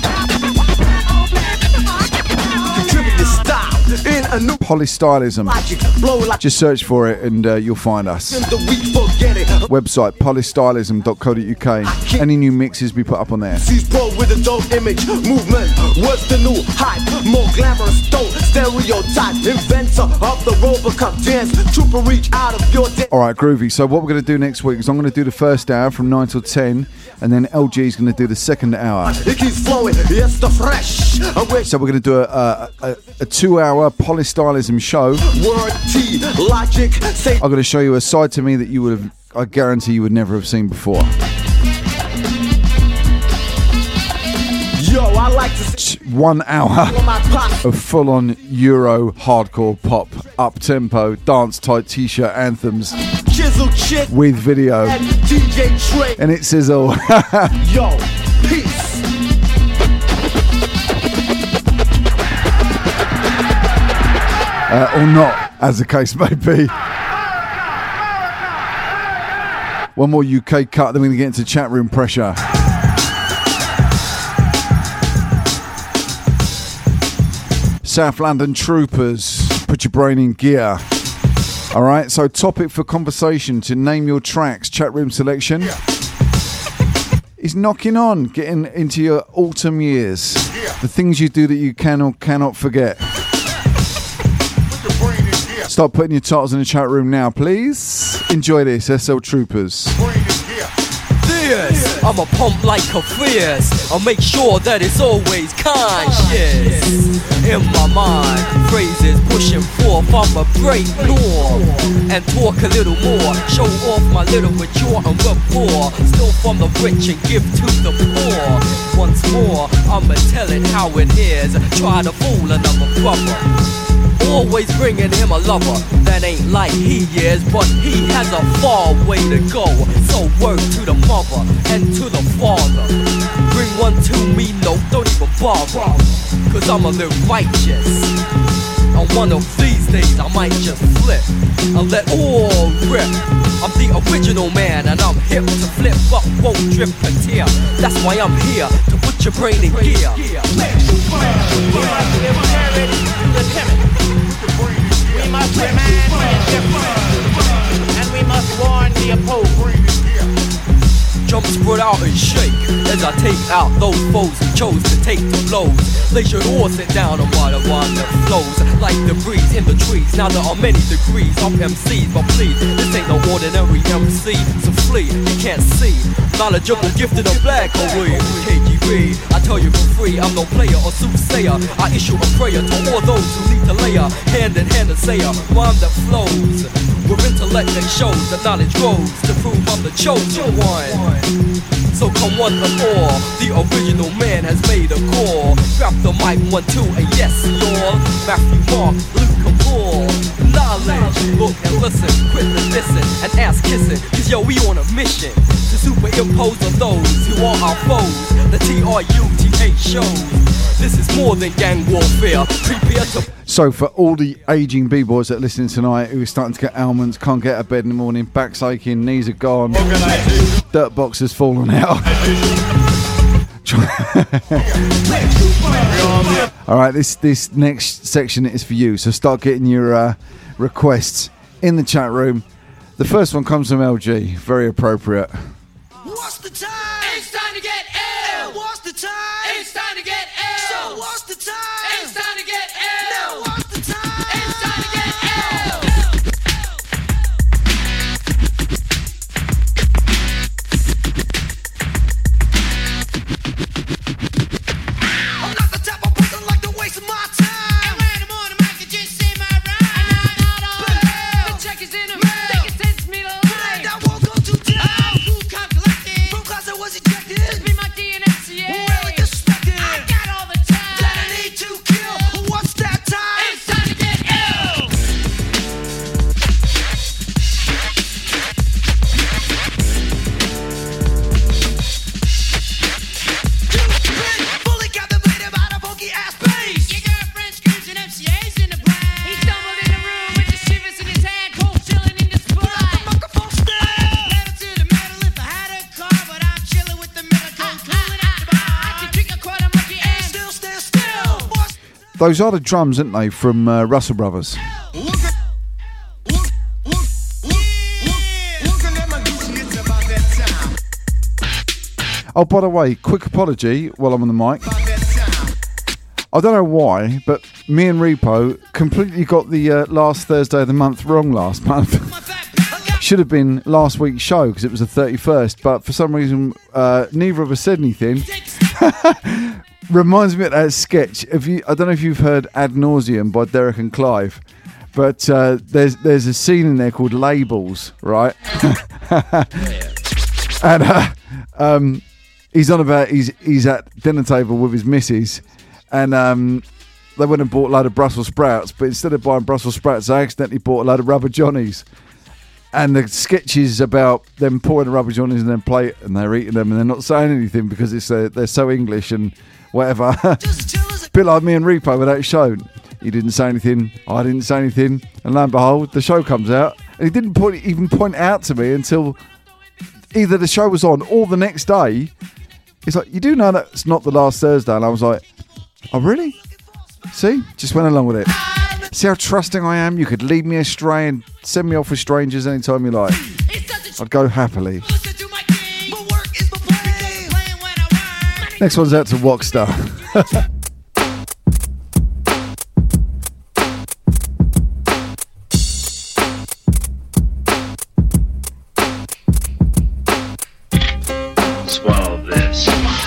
Polystylism. Just search for it and uh, you'll find us. Website polystylism dot co dot uk. Any new mixes we put up on there. With a dope image movement. What's the new hype? More glamorous, dope stereotype. Inventor of the Robocop dance. Trooper reach out of your dance. Alright, groovy. So what we're going to do next week is I'm going to do the first hour from nine till ten, and then L G is going to do the second hour. It keeps flowing. Yes, the fresh. So we're going to do a, a, a, a two-hour Polystylism show. Word T, logic, say. I'm going to show you a side to me that you would have, I guarantee you would never have seen before. Yo, I like to one hour of full-on Euro hardcore pop, up-tempo, dance-tight t-shirt anthems with video, and it sizzle. Yo, peace. Uh, or not, as the case may be. One more U K cut, then we're going to get into chat room pressure. South London Troopers, put your brain in gear. All right, so topic for conversation to name your tracks, chat room selection, is knocking on, getting into your autumn years. The things you do that you can or cannot forget. Start putting your titles in the chat room now, please. Enjoy this, S L Troopers. This, I'm a pump like a fierce. I'll make sure that it's always conscious. In my mind, phrases pushing forth, I'ma break norm and talk a little more. Show off my little mature and rapport. Still from the rich and give to the poor. Once more, I'ma tell it how it is. Try to fool another brother. Always bringing him a lover that ain't like he is, but he has a far way to go. So work to the mother and to the father. Bring one to me, no, don't even bother, cause I'ma live righteous. And one of these days I might just flip and let all rip. I'm the original man and I'm hip to flip up, won't drip a tear. That's why I'm here, to put your brain in gear. We must remind the and we must warn the opposed. Jump, spread out and shake as I take out those foes who chose to take the blows. They should all sit down and water one that flows like the breeze in the trees. Now there are many degrees of M Cs, but please, this ain't no ordinary M C. So flee, you can't see. Knowledgeable, gifted, and black away. K G B, I tell you for free, I'm no player or soothsayer. I issue a prayer to all those who need to lay a hand in hand and say a rhyme that flows. With intellect that shows that knowledge grows to prove I'm the chosen one. So come one and all, the original man has made a call. Grab the mic, one, two, and yes, y'all. Matthew, Mark, Luke, and Paul. Knowledge, look and listen, quit the dissing and ass kissing. Cause yo, we on a mission to superimpose on those who are our foes. The T R U T H shows. This is more than gang warfare. Prepare to. So for all the aging b-boys that are listening tonight who are starting to get ailments, can't get out of bed in the morning, back's aching, knees are gone, dirt box has fallen out. Alright, this this next section is for you, so start getting your uh, requests in the chat room. The first one comes from L G, very appropriate. What's the time? It's time to get ill. What's the time? It's time to get ill. So what's the time? It's time to get ill. Now what's the time? It's time to get ill. I'm not the type of person like to waste my time. And when I'm on the mic, I just say my rhyme. And I'm not all the check is in the mail. Think it sends me to lie. That won't go too down. Oh, who can't collect it? From class I was ejected. Just be my D N S C A. Really disrespected. I got all the time that I need to kill. What's that time? It's time to get ill. Fully captivated by the funky ass bass. Your girlfriend screams and M C A's in the brain. He stumbled in the room with the shivers in his hand, cold chilling in the spot. Put up the microphone stand. Pedal to the metal if I had a car, but I'm chilling with the middle code, cooling at the bar. I can drink a quarter monkey and still stand still. Those are the drums, aren't they, from uh, Russell Brothers? Oh, by the way, quick apology while I'm on the mic. I don't know why, but me and Repo completely got the uh, last Thursday of the month wrong last month. Should have been last week's show because it was the thirty-first, but for some reason uh, neither of us said anything. Reminds me of that sketch. If you, I don't know if you've heard Ad Nauseum by Derek and Clive, but uh, there's there's a scene in there called Labels, right? And uh, um, he's on about he's he's at dinner table with his missus, and um, they went and bought a load of Brussels sprouts, but instead of buying Brussels sprouts, they accidentally bought a load of rubber johnnies. And the sketch is about them pouring the rubber johnnies in their plate, and they're eating them, and they're not saying anything because it's uh, they're so English and whatever. Bit like me and Repo with that show. He didn't say anything, I didn't say anything, and lo and behold, the show comes out, and he didn't point, even point out to me until either the show was on or the next day. He's like, "You do know that's not the last Thursday?" And I was like, "Oh, really?" See? Just went along with it. See how trusting I am? You could lead me astray and send me off with strangers anytime you like. I'd go happily. Next one's out to Walkstar. Swallow this.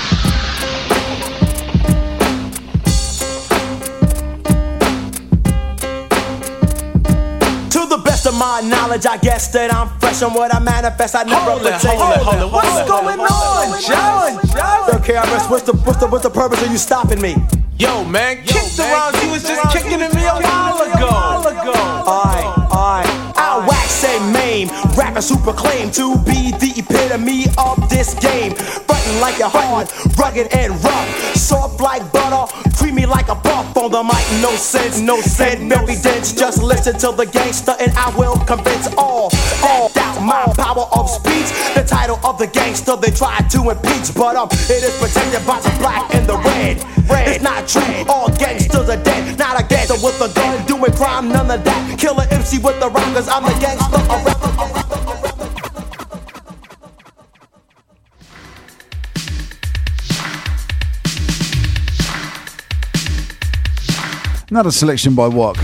To my knowledge, I guess that I'm fresh on what I manifest. I never Hold it, pretend. hold it, hold it, What's hold it, going hold on, it, John? John? Okay, I rest. What's the what's the what's the purpose of you stopping me? Yo, man, kick the rounds. You was just kicking at me a while ago. Alright, alright. I wax say maim, rappers who proclaim to be the epitome of this game. Frontin' like you're hard, rugged and rough, soft like butter, creamy like a buff. up on the mic, no sense, no sense, very dense. Just listen to the gangster and I will convince all, all doubt my power of speech. The title of the gangster they tried to impeach, but um, it is protected by the black and the red. Red, it's not true, all gangsters are dead. Not a gangster with a gun doing crime, none of that. Killer M C with the rockers, I'm the gangster, a rapper, a rapper, a rapper. Another selection by Wok.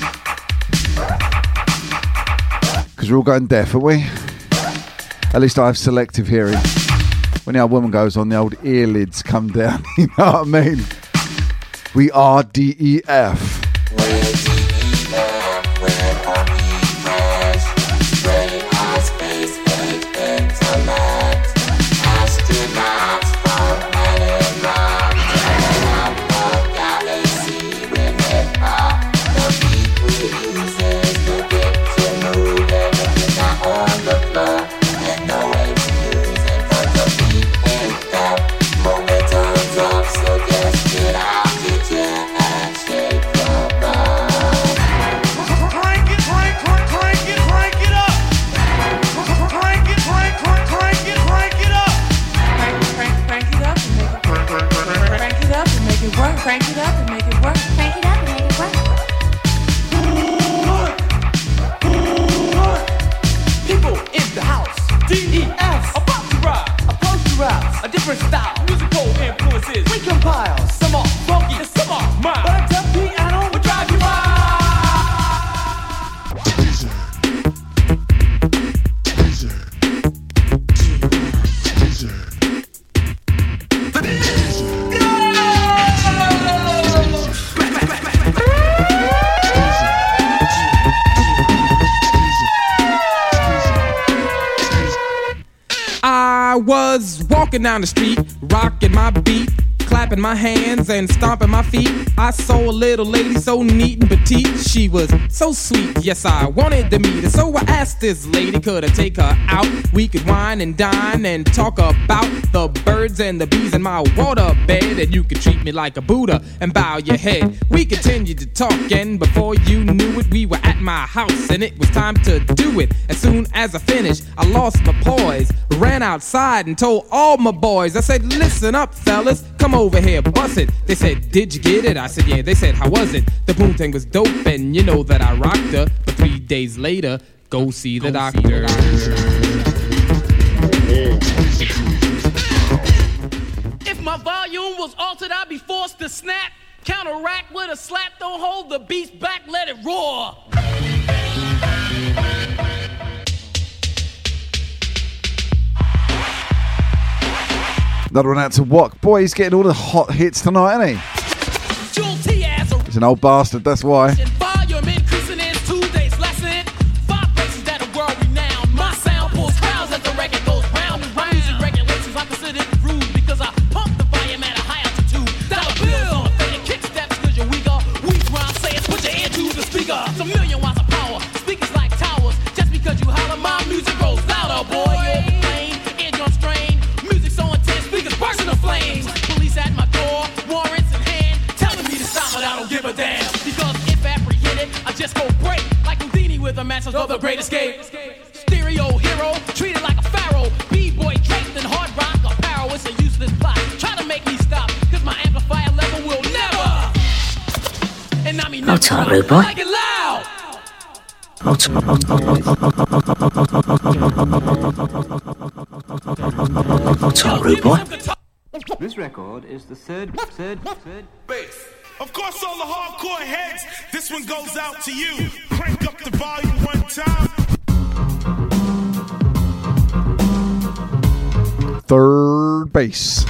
Because we're all going deaf, are we? At least I have selective hearing. When the old woman goes on, the old earlids come down. You know what I mean? We are D E F. Crank it up and make it work. Crank it up and make it work. People in the house. D E F. About to rock. Opposed to rap. A different style. Musical influences. We compile. Some are funky and some are mine. But the piano will drive you wild. I was walking down the street, rocking my beat, clapping my hands and stomping my feet. I saw a little lady so neat and petite. She was so sweet, yes, I wanted to meet her. So I asked this lady, could I take her out? We could wine and dine and talk about the birds and the bees in my water bed. And you could treat me like a Buddha and bow your head. We continued to talk, and before you knew it, we were at my house and it was time to do it. As soon as I finished, I lost my poise, ran outside and told all my boys. I said, listen up, fellas, come over here, bust it. They said, did you get it? I said, yeah. They said, how was it? The poontang was dope, and you know that I rocked her. But three days later, go see the doctor. See the doctor. If my volume was altered, I'd be forced to snap. Counteract with a slap, don't hold the beast back, let it roar. Another one out to Wok. Boy, he's getting all the hot hits tonight, isn't he? He's an old bastard, that's why. Volume increasing in two days lesson. Five places that are world renowned. My sound pulls crowds as the record goes round. My music regulations are considered rude because I pump the volume at a high altitude. Dollar bills on faded kick steps because you're weaker. We rhyme saying put your ear to the speaker. It's a million watts of power. Speakers like towers. Just because you holler, my music grows louder, boy. You're plain, eardrum strain. Music so intense, speakers bursting the flames. Police at my door, warrants in hand, telling me to stop, but I don't give a damn. Because if apprehended, I just go break like Houdini with a match of the Great Escape. Stereo hero, treated like a pharaoh. B-boy draped in hard rock apparel. It's a useless plot. Try to make me stop, cause my amplifier level will never. And I mean, Hold on, rude boy. like it loud. Hold on, hold on, hold on, hold on, rude boy. This record is the third, third, third bass. Of course, all the hardcore heads, this one goes out to you. Crank up the volume one time. Third base.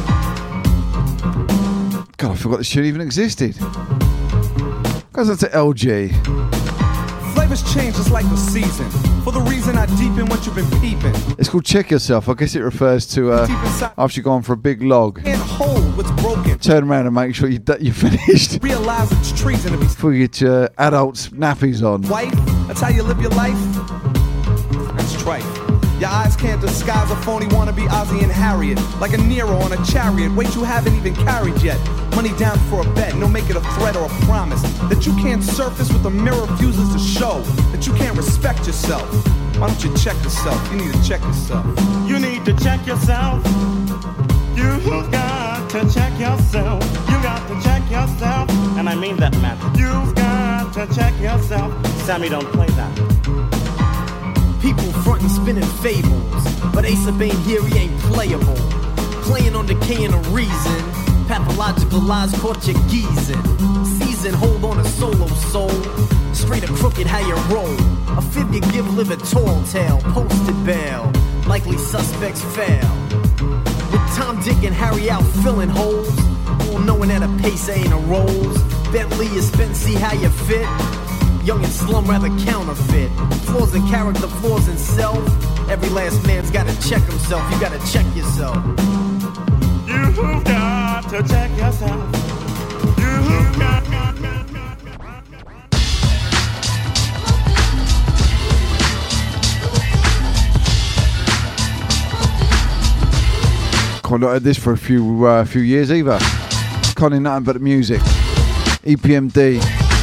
God, I forgot this shit even existed. Goes out to L G. Flavors change just like the season. For the reason I deepen what you've been peeping. It's called Check Yourself. I guess it refers to uh, after you've gone for a big log. And hold what's broken. Turn around and make sure you you're finished. Realize it's treason to be before you get your adult nappies on. Wife, that's how you live your life. That's trite. Your eyes can't disguise a phony wannabe Ozzy and Harriet. Like a Nero on a chariot, weight you haven't even carried yet. Money down for a bet, no make it a threat or a promise. That you can't surface what the mirror refuses to show. That you can't respect yourself. Why don't you check yourself? You need to check yourself. You need to check yourself. You've got to check yourself. You got to check yourself. And I mean that, man. You've got to check yourself. Sammy, don't play that. People frontin' spinning fables, but Ace of ain't here, he ain't playable. Playing on decaying a reason, pathological lies Portuguesein'. Season, hold on a solo soul, straight or crooked how you roll. A fib you give, live a tall tale, posted bail, likely suspects fail. With Tom, Dick, and Harry out filling holes, all knowing at a pace ain't a rolls. Bentley is spent, see how you fit. Young and slum, rather counterfeit. Flaws in character, flaws in self. Every last man's gotta check himself. You gotta check yourself. You've got to check yourself. You've got to. Can't not heard this for a few uh, few years either. Can't hear nothing but the music. E P M D.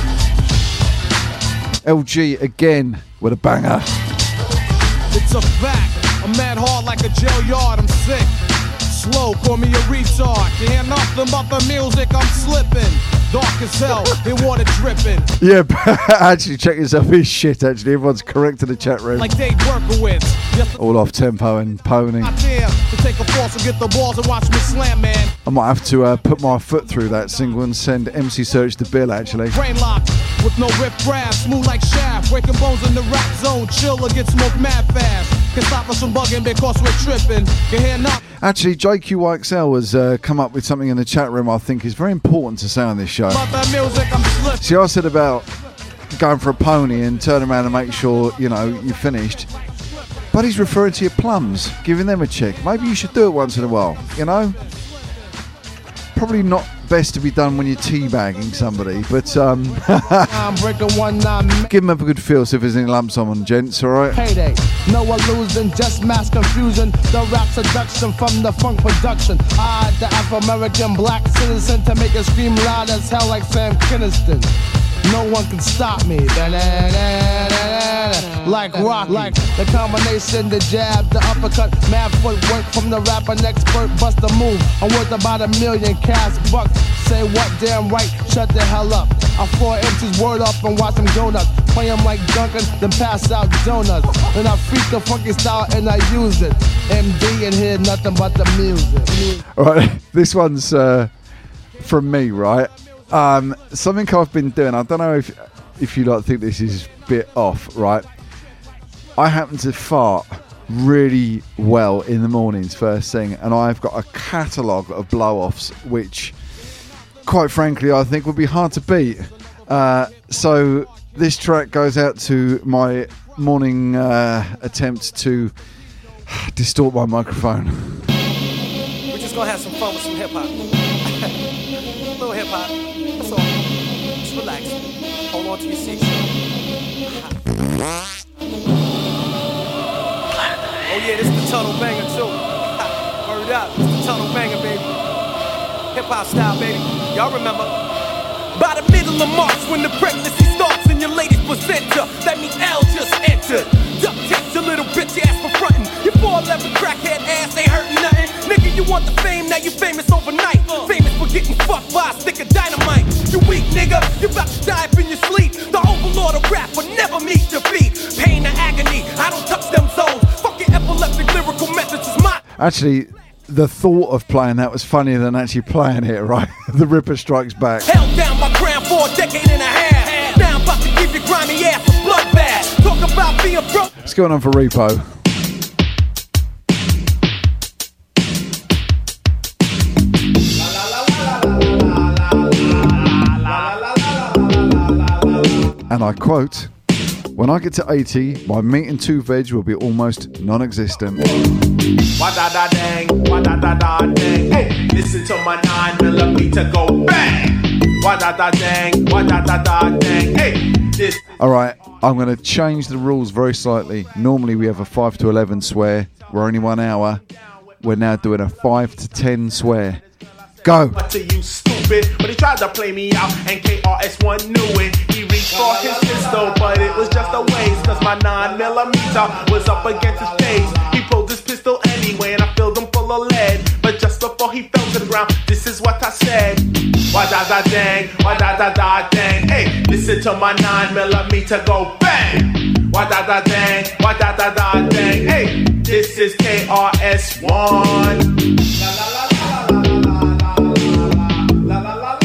L G again with a banger. It's a fact. I'm mad hard like a jail yard. I'm sick. Slow, call me a retard. You hear nothing but the music. I'm slipping. Dark as hell. They water dripping. Yeah, actually, check yourself. It's shit. Actually, everyone's correct in the chat room. Like Dave Berkowitz. Yes, all off tempo and pony. I dare to take a force and get the balls and watch me slam, man. I might have to uh, put my foot through that single and send M C Search the bill. Actually. Brain lock with no rip grab, smooth like shaft, breaking bones in the rap zone. Chill or get smoked mad fast. Can stop us from bugging because we're tripping. Can hear nothing. Actually, J Q Y X L has uh, come up with something in the chat room I think is very important to say on this show. About that music, I'm slipping. See, I said about going for a pony and turn around and make sure, you know, you're finished. But he's referring to your plums, giving them a check. Maybe you should do it once in a while, you know? Probably not best to be done when you're teabagging somebody, but um, I'm breaking one nine. Give him a good feel, see if there's any lumps on them, gents, alright? Payday, no illusion, just mass confusion. The rap seduction from the funk production. I, the Afro-American black citizen, to make it scream loud as hell like Sam Kinniston. No one can stop me. Like rock, like the combination, the jab, the uppercut, mad footwork from the rapper, expert, bust a move. I'm worth about a million cash bucks. Say what, damn right, shut the hell up. I four inches word up and watch them go nuts. Play them like Duncan, then pass out donuts. Then I freak the funky style and I use it. M D and hear nothing but the music. Alright, this one's uh, from me, right? Um, something I've been doing, I don't know if if you like think this is a bit off, right? I happen to fart really well in the mornings first thing, and I've got a catalogue of blow-offs which, quite frankly, I think would be hard to beat. Uh, so this track goes out to my morning uh, attempt to distort my microphone. We're just gonna have some fun with some hip-hop. A little hip-hop. That's all. Just relax. Hold on to your seat. Oh yeah, this is the tunnel banger too. Word up, this is the tunnel banger, baby. Hip-hop style, baby. Y'all remember? By the middle of March, when the pregnancy starts in your latest placenta, that means L just entered. Duct tape your little bitch ass for frontin'. Your four eleven crackhead ass ain't hurtin' nothing. Nigga, you want the fame, now you famous overnight. Famous for getting fucked by a stick of dynamite. You weak nigga, you about to die up in your sleep. The overlord of rap will never meet defeat. Pain and agony, I don't touch them zones. Fucking epileptic lyrical methods is my... Actually, the thought of playing that was funnier than actually playing it, right? The Ripper Strikes Back. Held down by ground for a decade and a half. Now I'm about to give your grimy ass a bloodbath. Talk about being broke. What's going on for Repo? And I quote, "When I get to eighty, my meat and two veg will be almost non-existent." What da da dang, what da da da dang. Hey, listen to my nine millimeter go bang. What da da dang, what da da da dang. Hey, This. All right, I'm going to change the rules very slightly. Normally we have a five to eleven swear. We're only one hour. We're now doing a five to ten swear. Go. But to you stupid, but he tried to play me out, and K R S One knew it. He reached for his pistol, but it was just a waste, cause my nine millimeter was up against his face. He pulled his pistol anyway, and I filled him full of lead. But just before he fell to the ground, this is what I said. Why da da dang, why da da da dang. Hey, listen to my nine millimeter go bang. Why da da dang, why da da da dang. Hey, this is K R S One. La la la la la la la la.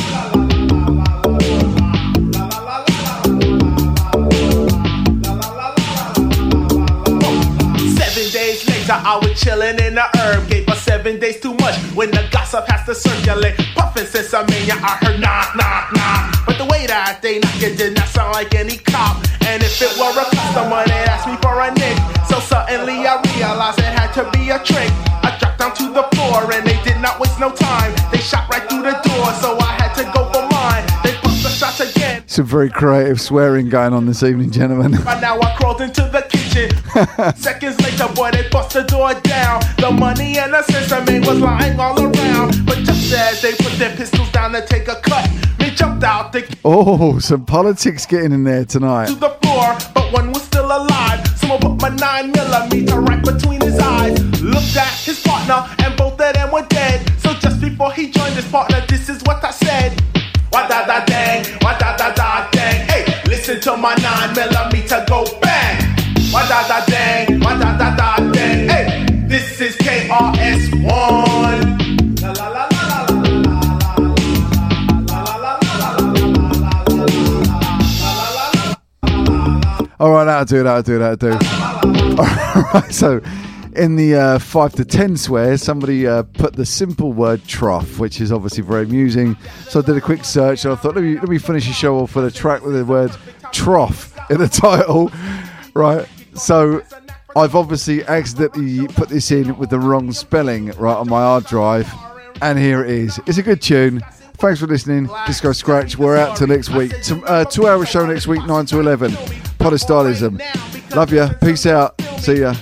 I was chillin' in the herb, gave her seven days too much when the gossip has to circulate. Puffin' since I mean ya, I heard knock, knock, knock. But the way that they knock it did not sound like any cop. And if it were a customer, they'd ask me for a nick. So suddenly I realized it had to be a trick. I dropped down to the floor and they did not waste no time. They shot right through the door, so I had to go for mine. They pumped the shots again. Some very creative swearing going on this evening, gentlemen. By now I crawled into the kitchen. Seconds later, boy, they bust the door down. The money and the sesame was lying all around. But just as they put their pistols down to take a cut, me jumped out the Oh, some politics getting in there tonight. to the floor, but one was still alive. Someone put my nine millimeter right between his eyes. Looked at his partner, and both of them were dead. So just before he joined his partner, this is what I said. Why da da dang, why da da da dang. Hey, listen to my nine millimeter go bang. Why da da dang, why da da da dang. Hey, this is K R S One. La la la la la la. All right, that'll do, that'll do, that'll do. All right, so in the uh, five to ten swear, somebody uh, put the simple word trough, which is obviously very amusing. So I did a quick search, and I thought, let me, let me finish the show off with a track with the word trough in the title. Right, so I've obviously accidentally put this in with the wrong spelling right on my hard drive, and here it is. It's a good tune. Thanks for listening. Disco Scratch. We're out till next week. Two, uh, two hour show next week, nine to eleven. Polystylism. Love ya. Peace out. See ya.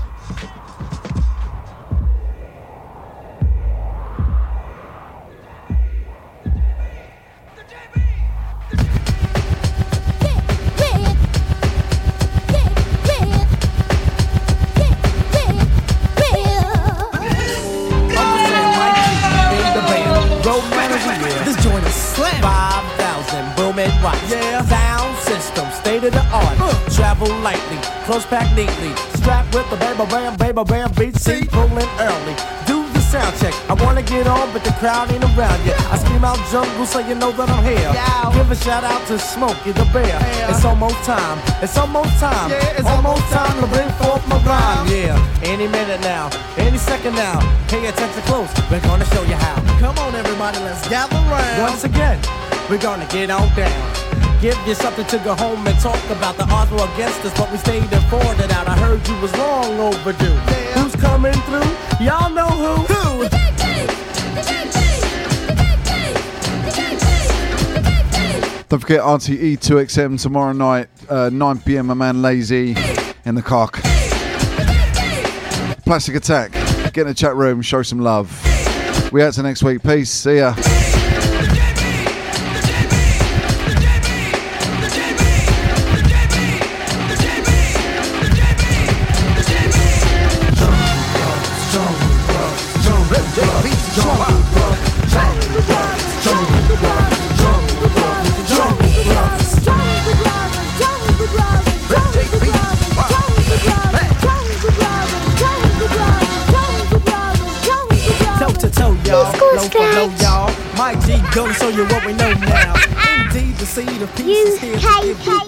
Lightly, close packed neatly, strapped with the baby bam, baby bam, beat seat, rolling early. Do the sound check. I wanna get on, but the crowd ain't around yet. I scream out jungle, so you know that I'm here. Yeah. Give a shout out to Smokey the Bear. Yeah. It's almost time. It's almost time. Yeah, it's almost time to bring forth my rhyme. Yeah, any minute now, any second now. Pay attention close. We're gonna show you how. Come on, everybody, let's gather round. Once again, we're gonna get on down. Give you something to go home and talk about. The odds were against us, but we stayed and fought it out. I heard you was long overdue. Yeah. Who's coming through? Y'all know who? Who? The J T! The J T! The J T! The J T! The J T! Don't forget R T E two X M tomorrow night, uh, nine p.m. My man Lazy in the cock. Plastic Attack. Get in the chat room, show some love. We out to next week. Peace. See ya. Mike G, gonna show you what we know now. Indeed, the seed of peace is here.